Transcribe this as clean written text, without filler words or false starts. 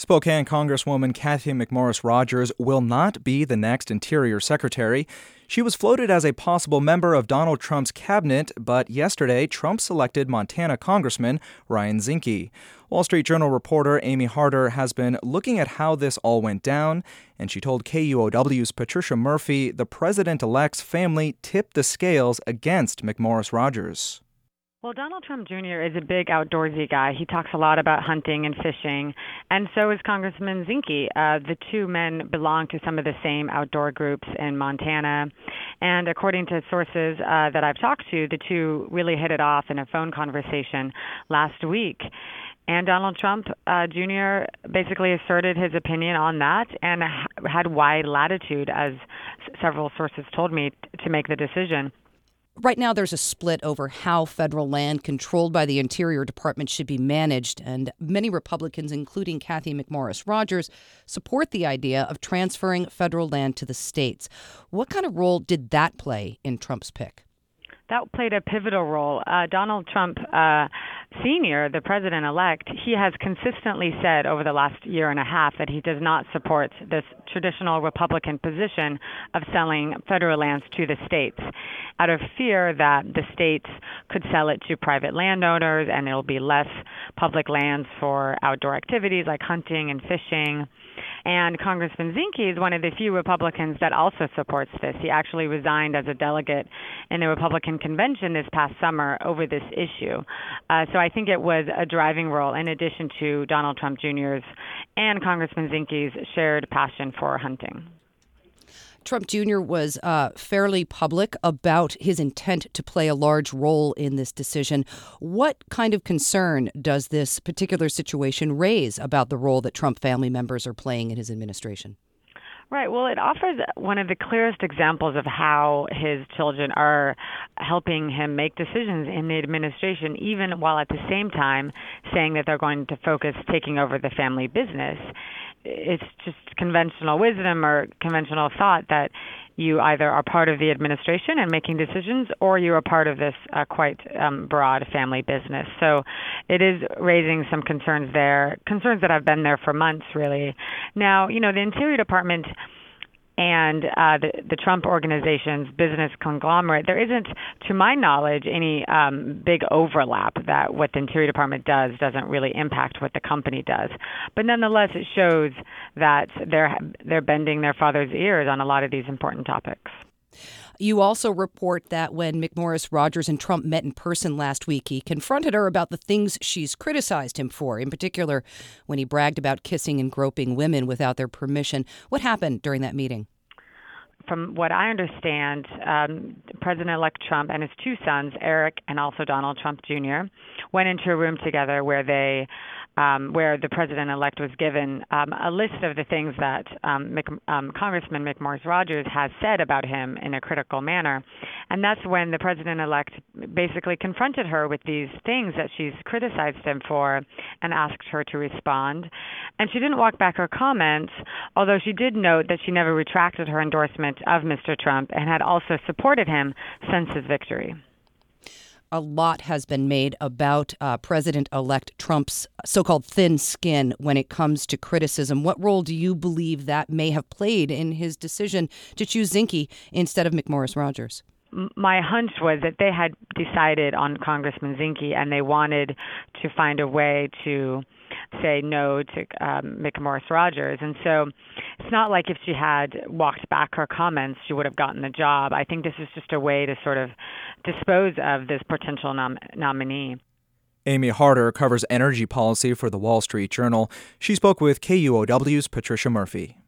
Spokane Congresswoman Cathy McMorris Rodgers will not be the next Interior Secretary. She was floated as a possible member of Donald Trump's cabinet, but yesterday Trump selected Montana Congressman Ryan Zinke. Wall Street Journal reporter Amy Harder has been looking at how this all went down, and she told KUOW's Patricia Murphy the president-elect's family tipped the scales against McMorris Rodgers. Well, Donald Trump Jr. is a big outdoorsy guy. He talks a lot about hunting and fishing, and so is Congressman Zinke. The two men belong to some of the same outdoor groups in Montana, and according to sources that I've talked to, the two really hit it off in a phone conversation last week. And Donald Trump Jr. basically asserted his opinion on that and had wide latitude, as several sources told me, to make the decision. Right now, there's a split over how federal land controlled by the Interior Department should be managed, and many Republicans, including Cathy McMorris Rodgers, support the idea of transferring federal land to the states. What kind of role did that play in Trump's pick? That played a pivotal role. Donald Trump Sr., the president-elect, he has consistently said over the last year and a half that he does not support this traditional Republican position of selling federal lands to the states out of fear that the states could sell it to private landowners and there will be less public lands for outdoor activities like hunting and fishing. And Congressman Zinke is one of the few Republicans that also supports this. He actually resigned as a delegate in the Republican convention this past summer over this issue. So I think it was a driving role in addition to Donald Trump Jr.'s and Congressman Zinke's shared passion for hunting. Trump Jr. was fairly public about his intent to play a large role in this decision. What kind of concern does this particular situation raise about the role that Trump family members are playing in his administration? Right. Well, it offers one of the clearest examples of how his children are helping him make decisions in the administration, even while at the same time saying that they're going to focus taking over the family business. It's just conventional wisdom or conventional thought that you either are part of the administration and making decisions or you are part of this quite broad family business. So it is raising some concerns there, concerns that have been there for months, really. Now, the Interior Department and the Trump Organization's business conglomerate, there isn't, to my knowledge, any big overlap that what the Interior Department does doesn't really impact what the company does. But nonetheless, it shows that they're bending their father's ears on a lot of these important topics. You also report that when McMorris Rodgers and Trump met in person last week, he confronted her about the things she's criticized him for, in particular when he bragged about kissing and groping women without their permission. What happened during that meeting? From what I understand, President-elect Trump and his two sons, Eric and also Donald Trump Jr., went into a room together where the president-elect was given a list of the things that Congressman McMorris Rodgers has said about him in a critical manner. And that's when the president-elect basically confronted her with these things that she's criticized him for and asked her to respond. And she didn't walk back her comments, although she did note that she never retracted her endorsement of Mr. Trump and had also supported him since his victory. A lot has been made about President-elect Trump's so-called thin skin when it comes to criticism. What role do you believe that may have played in his decision to choose Zinke instead of McMorris Rodgers? My hunch was that they had decided on Congressman Zinke and they wanted to find a way to say no to McMorris Rodgers. And so it's not like if she had walked back her comments, she would have gotten the job. I think this is just a way to sort of dispose of this potential nominee. Amy Harder covers energy policy for the Wall Street Journal. She spoke with KUOW's Patricia Murphy.